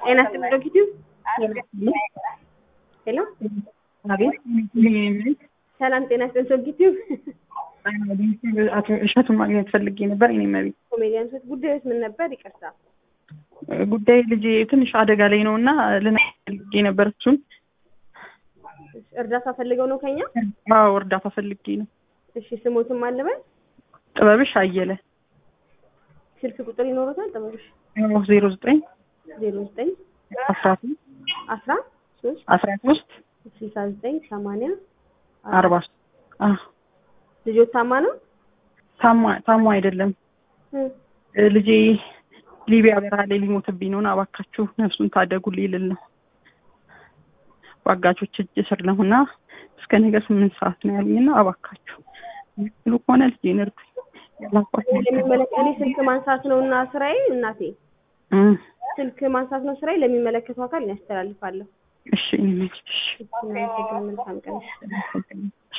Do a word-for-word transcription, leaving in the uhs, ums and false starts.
ጤና ይስጥልኝ ዶክተር ሄሎ አቤት ሰላም ጤና ይስጥልኝ ዶክተር አቶ እሸቱን ማግኘት ፈልጌ ነበር። እኔ መቤት ኮሜዲያን ሶት ጉዳዮች ምን ነበር? ይቅርታ ጉዳይ ልጄ ትንሽ አደጋ ላይ ነውና ልነግርህ ፈልጌ ነበር። እሱን እርዳታ ፈልገው ነው ከኛ? አዎ እርዳታ ፈልጌ ነው። እሺ ስሞትም አለበት? ጥበብሽ አየለ። ስልክ ቁጥር ይኖሩታል? ጥበብሽ ዜሮ ዘጠኝ ዜሮ ዘጠኝ አስራ ሶስት አስራ ሶስት አስራ ሶስት ስልሳ ዘጠኝ ሰማንያ አርባ አዎ ልጆት ታማ ነው? ታማ ታማ አይደለም ልጄ ሊቢያ በረሃ ላይ ሊሞትብኝ ነውና እባካችሁ ነፍሱን ታደጉልኝ ልል ነው። ዋጋቾች እጅ ስር ነውና እስከ ነገ ስምንት ሰዓት ነው ያሉኝና እባካችሁ ሁሉ ከሆነ ልጄን እርዱኝ። ያላቋችሁ ለሚመለከተኝ ስልክ ማንሳት ነውና ስራዬ እናቴ ስልክ ማንሳት ነው ስራዬ። ለሚመለከተው አካል ያስተላልፋለሁ። እሺ እኔ ነኝ። እሺ እሺ